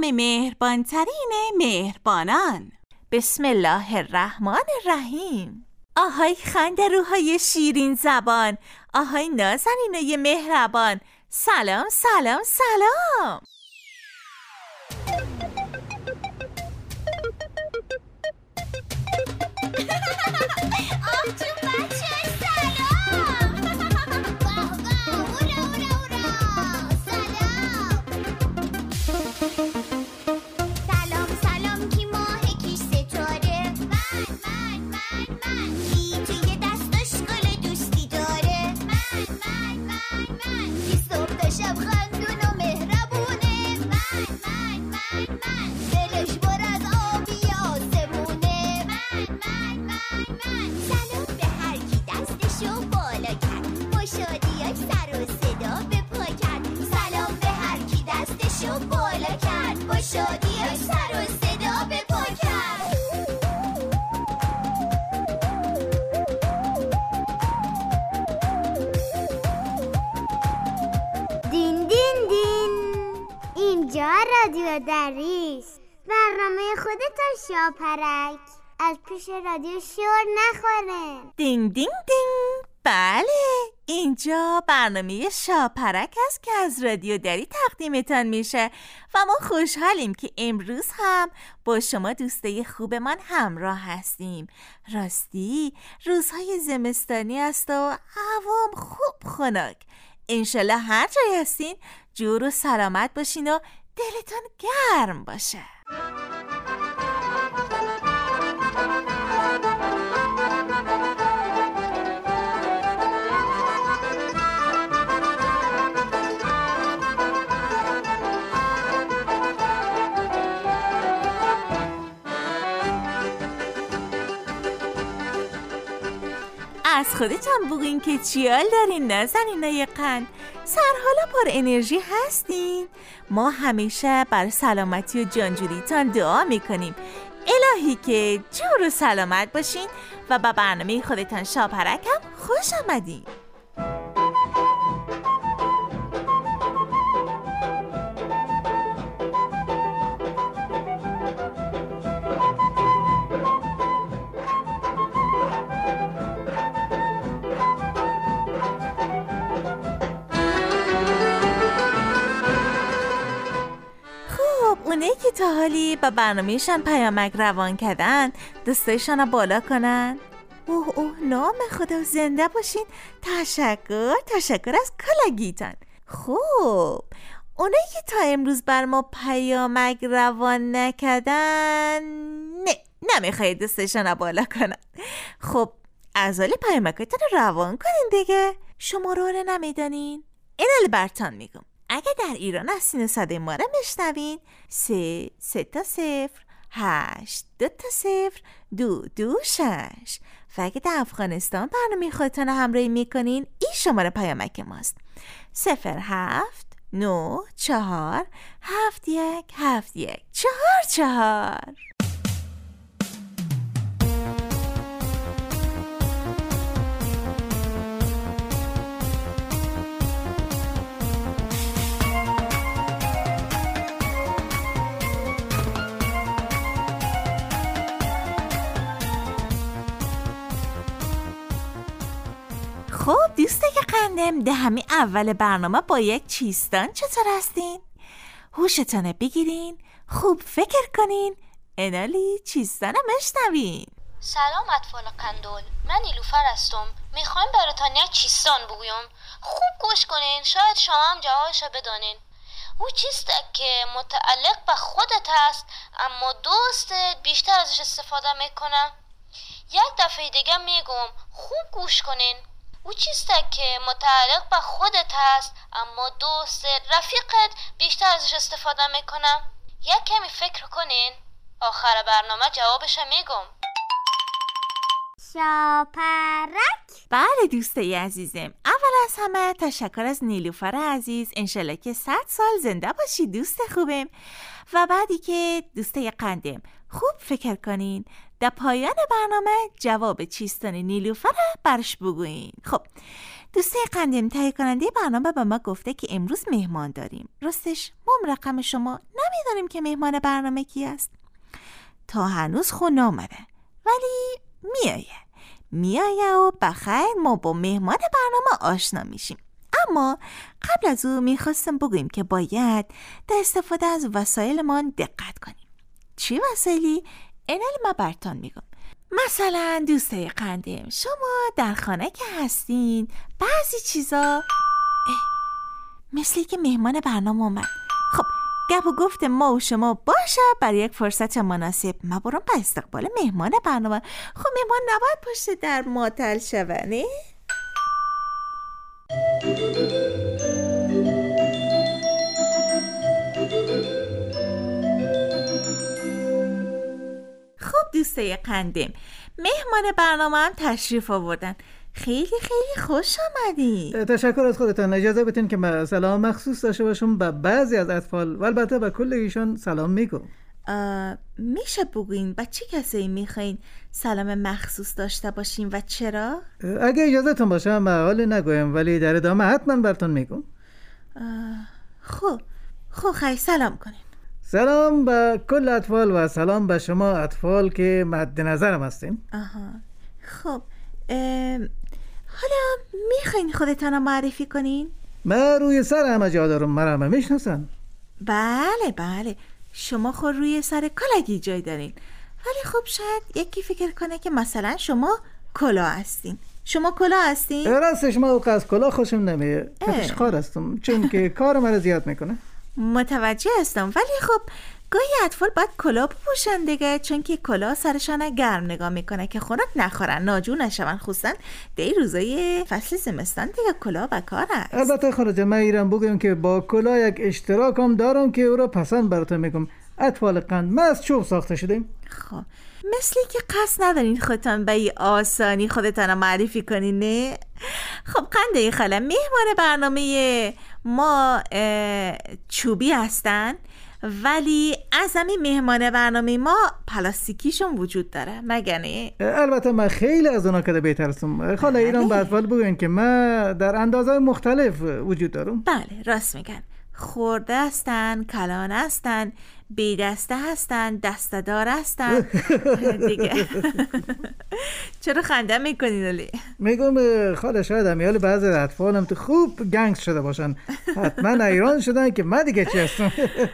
مهربانترین مهربانان. بسم الله الرحمن الرحیم. آهای خنده روهای شیرین زبان، آهای نازنینای مهربان، سلام سلام سلام. اینجا رادیو دریس، برنامه خودتو شاپرک، از پیش رادیو شور نخوره. دینگ دینگ دینگ. بله، اینجا برنامه شاپرک است که از رادیو دری تقدیمتان میشه و ما خوشحالیم که امروز هم با شما دوستای خوبمان همراه هستیم. راستی روزهای زمستانی است و هوام خوب خنک. انشالله هر جای هستین جور و سلامت باشین و دلتون گرم باشه. از خودتان بگوین که چیال دارین نازنینای قند، سرحالا پر انرژی هستین. ما همیشه بر سلامتی و جانجوریتان دعا میکنیم. الهی که جور و سلامت باشین و با برنامه خودتان شاپرک هم خوش آمدین. اونایی که تا حالی با برنامهشان پیامک روان کردن دستایشان رو بالا کنن. اوه نام خدا، زنده باشین. تشکر از کلاگیتان. خب اونایی که تا امروز بر ما پیامک روان نکردن، نمیخواید دستایشان رو بالا کنن. خب از حالی پیامکتون رو روان کنین دیگه. شماره رو نمیدانین؟ این براتون میگم. اگه در ایران هستین و صدای ما رو میشنوین، 3 تا 0 8 2 تا 0 2 2 6. و اگه در افغانستان برنامه خودتون رو همراهی میکنین، این شماره پیامک ماست: 07 9 4 7 1 7 1 4 4. خب دوسته که قندم، ده همین اول برنامه با یک چیستان چطور هستین؟ هوشتانه بگیرین، خوب فکر کنین، انالی چیستانه مشنوین. سلام اطفال قندول، من نیلوفر هستم. میخوایم براتون یک چیستان بگویم. خوب گوش کنین، شاید شما هم جوابشو بدانین. او چیسته که متعلق به خودت هست اما دوستت بیشتر ازش استفاده میکنه. یک دفعه دیگه میگم، خوب گوش کنین. او چیسته که متعلق به خودت هست اما دوستت، رفیقت بیشتر ازش استفاده میکنه. یک کمی فکر کنین، آخر برنامه جوابش میگم. شاپرک. بله دوستای عزیزم، اول از همه تشکر از نیلوفر عزیز. انشالله که 100 سال زنده باشی دوست خوبم. و بعدی که دوستای قندم، خوب فکر کنین، در پایان برنامه جواب چیستان نیلوفر برش بگوین. خب دوستای قندم، تهیه کننده برنامه به ما گفته که امروز مهمان داریم. راستش ما رقم شما نمیدونیم که مهمان برنامه کی است. تا هنوز خون آمده، ولی میایه و بخیر ما با مهمان برنامه آشنا میشیم. اما قبل از او میخواستم بگویم که باید در استفاده از وسایلمان دقت کنیم. چی وسایلی؟ اینال ما براتون میگم. مثلا دوستای قندیم، شما در خانه که هستین بعضی چیزا مثلی که مهمان برنامه اومد. خب گپ و گفت ما و شما باشه برای یک فرصت مناسب. ما برام به استقبال مهمان برنامه. خب مهمان نباید پشت در معطل شوه، نه؟ خب دوستای قندیم، مهمان برنامه هم تشریف آوردن. خیلی خوش آمدین. تشکر از خودتان. اجازه بدین که من سلام مخصوص داشته باشم به بعضی از اطفال و البته به کل ایشان سلام میگم. میشه بگوین با چه کسی میخواین سلام مخصوص داشته باشین و چرا؟ اگه اجازهتون باشه من حال نگویم، ولی در ادامه حتما براتون میگم. خب خیلی سلام کنین. سلام به کل اطفال و سلام به شما اطفال که مد نظرم هستین. خب حالا میخواین خودتان معرفی کنین؟ من روی سر همه جا دارم، مرا همه میشناسن. بله شما خود روی سر کلگی جای دارین، ولی خب شاید یکی فکر کنه که مثلا شما کلاه هستین. شما کلاه هستین؟ راستش من اوقات از کلاه خوشم نمیه، کتشخوار هستم چون که کار مرا زیاد میکنه. متوجه هستم، ولی خب گاهی اطفال باید کلاه بپوشن دیگه، چون که کلاه سرشان گرم نگاه میکنه که خنک نخورن، ناجور نشون، خصوصا در روزای فصل زمستان دیگه کلاه بکار است. البته خارج من ایران بگم که با کلاه یک اشتراکم دارم که او را پسند براتون میگم. اطفال قند ما از چوب ساخته شدیم. خب مثلی که قصد ندارین خودتان به این آسانی خودتان معرفی کنین، نه؟ خب قنده خاله، مهمان برنامه ما چوبی هستن، ولی از همین مهمان برنامه ما پلاستیکیشون وجود داره، مگه نه؟ البته من خیلی از اونا کده بهتر هستم. خاله ایران به اطفال بگوین که من در اندازه مختلف وجود دارم. بله راست میگن. خورده هستن، کلان هستن، بی دسته هستن، دسته دار هستن دیگه. چرا خنده میکنین ولی؟ میگم خاله شاید امیال بعضی اطفالم تو خوب گنگ شده باشن، حتما ایران شدن که من دیگه چی هستم.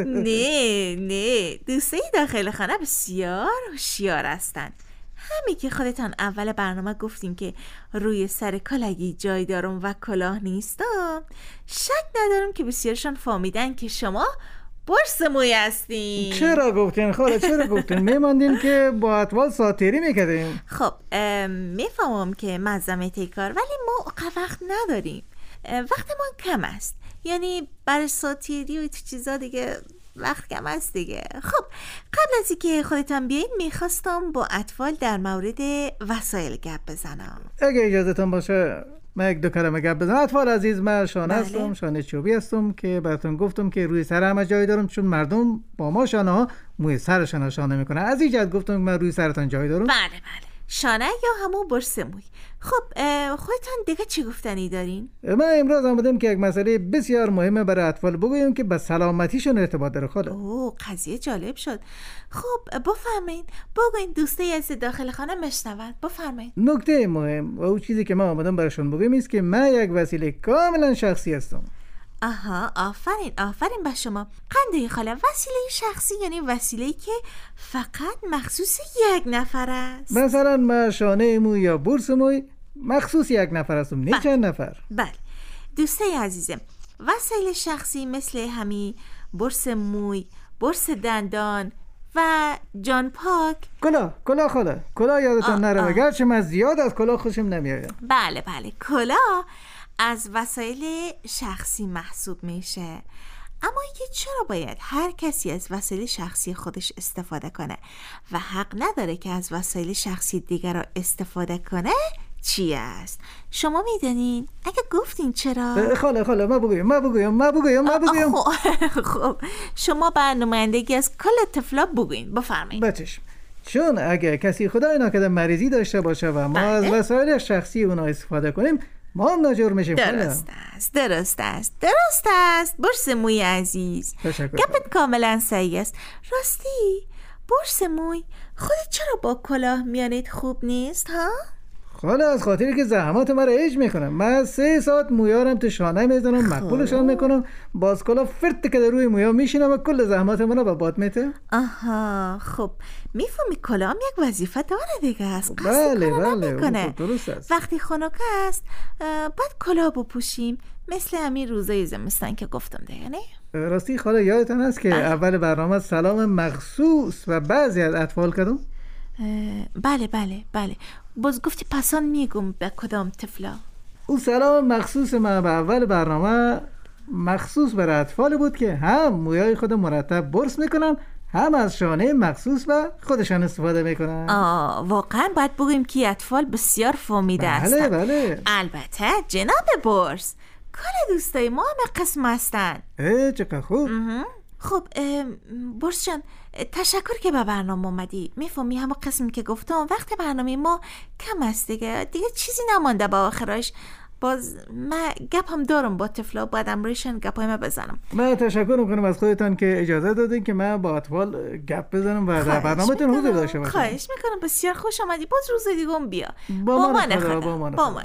نه دوستای داخل خانه بسیار هوشیار هستن. همین که خودتان اول برنامه گفتیم که روی سر کلگی جای دارم و کلاه نیستم، شک ندارم که بسیارشان فهمیدن که شما برس موی هستین. چرا گفتین خاله؟ چرا گفتین؟ میماندین که با اطفال ساتیری میکردیم. خب میفهمم که مزمت کار، ولی ما وقت نداریم، وقت ما کم است، یعنی برای ساتیری و چیزا دیگه وقت کم است دیگه. خب قبل از اینکه خودتان بیایید میخواستم با اطفال در مورد وسایل گپ بزنم. اگه اجازهتون باشه من یک دو کلمه گپ بزنم. اطفال عزیز، من شانه هستم، شانه چوبی هستم که براتون گفتم که روی سر همه جای دارم، چون مردم با ما شانه ها موی سرشان شانه میکنه. از این جهت گفتم که من روی سرتان جای دارم. بله شانه یا همون برس موی. خب خودتان دیگه چی گفتنی دارین؟ من امروز آمدم که یک مسئله بسیار مهمه برای اطفال بگویم که به سلامتیشون ارتباط داره. خاله قضیه جالب شد. خب بفرمایید، بگوین دوستای از داخل خانه مشنون. بفرمایید. نکته مهم و اون چیزی که من آمدم براشون بگم است که من یک وسیله کاملا شخصی هستم. آفرین به شما. قنده خاله، وسیله شخصی یعنی وسیله‌ای که فقط مخصوص یک نفر است. مثلا من شانه موی یا برس موی مخصوص یک نفر هستم، نه چند نفر. بله دوستای عزیزم، وسایل شخصی مثل همین برس موی، برس دندان و جان پاک. کلاه خاله، کلاه یادتون نره، گرچه من زیاد از کلاه خوشم نمیاد. بله کلاه از وسایل شخصی محسوب میشه. اما اینکه چرا باید هر کسی از وسایل شخصی خودش استفاده کنه و حق نداره که از وسایل شخصی دیگر را استفاده کنه چی است؟ شما میدونین؟ اگه گفتین چرا؟ خاله ما بگویم. خب شما به نمایندگی از کل طفلا بگوین. بفرمایید. بچشم. چون اگه کسی خدای نکرده مریضی داشته باشه و ما از وسایل شخصی اونا استفاده کنیم، ما هم ناجور میشیم. درست است برس موی عزیز. گپت کاملا صحیح است. راستی برس موی، خودت چرا با کلاه میانید خوب نیست ها؟ خاله از خاطری که زحمات مرا ایج میکنم. من 3 ساعت مویارم تو شانه میزنم، مقبولشان میکنم، باز کلا فرت که در روی مویا میشینم و کل زحمات مرا به باد میته. آها خب میفهمی کلام یک وظیفه داره دیگه است. بله درست است. وقتی خنک است باید کلاه بپوشیم، مثل همین روزای زمستان که گفتم دیگه نه؟ راستی خاله یادتان است که اول برنامه سلام مخصوص و بعضی از اطفال کردم؟ بله باز گفتی پسان میگم به کدام طفلا. او سلام مخصوص من به اول برنامه مخصوص برای اطفال بود که هم مویای خود مرتب برس میکنن، هم از شانه مخصوص و خودشان استفاده میکنن. واقعا باید بگویم که اطفال بسیار فهمیده هستن. بله البته جناب برس، کار دوستای ما همه قسم هستن. چقدر خوب. خب برس جان، تشکر که به برنامه اومدی. میفهمی همه قسمی که گفتم وقت برنامه ما کم است دیگه چیزی نمانده با آخرش. باز من گپ هم دارم با طفلا، باید امروزشان گپای ما بزنم. من تشکر میکنم از خودتان که اجازه دادین که من با اطفال گپ بزنم و در برنامه‌تون حضور داشته باشم. خواهش میکنم، بسیار خوش آمدی. باز روز دیگه هم بیا. با من خدا.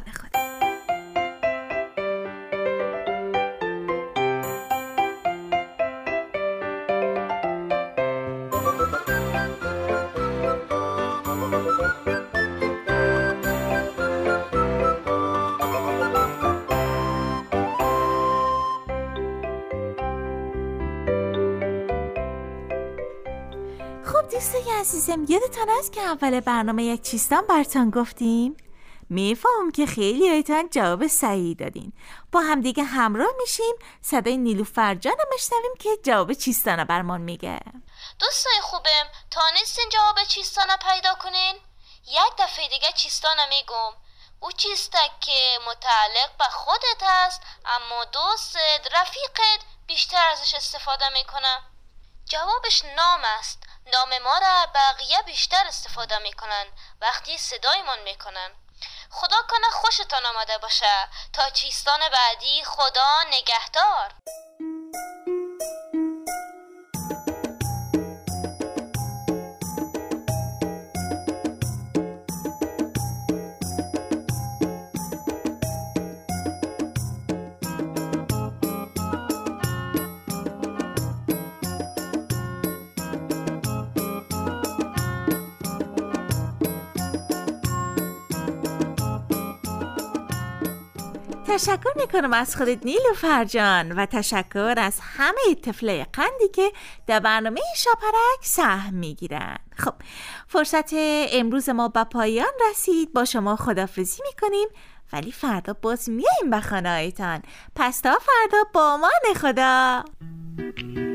خب دوستای عزیزم، یادتان است که اول برنامه یک چیستان براتون گفتیم؟ میفهم که خیلی هایتان جواب صحیح دادین. با همدیگه همراه میشیم، صدای نیلوفر جانو میشنویم که جواب چیستانو برمان میگه. دوستای خوبم، تانستین جواب چیستانو پیدا کنین؟ یک دفعه دیگه چیستانو میگم. او چیسته که متعلق به خودت است، اما دوستت، رفیقت بیشتر ازش استفاده میکنه. جوابش نام است. نام ما را بقیه بیشتر استفاده میکنن وقتی صدایمان میکنن. خدا کنه خوشتان آمده باشه. تا چیستان بعدی، خدا نگهدار. تشکر میکنم از خودت نیلوفر جان و تشکر از همه طفلای قندی که در برنامه شاپرک سهم میگیرن. خب فرصت امروز ما به پایان رسید. با شما خداحافظی میکنیم، ولی فردا باز میاییم به خانه هایتان. پس تا فردا، با امان خدا.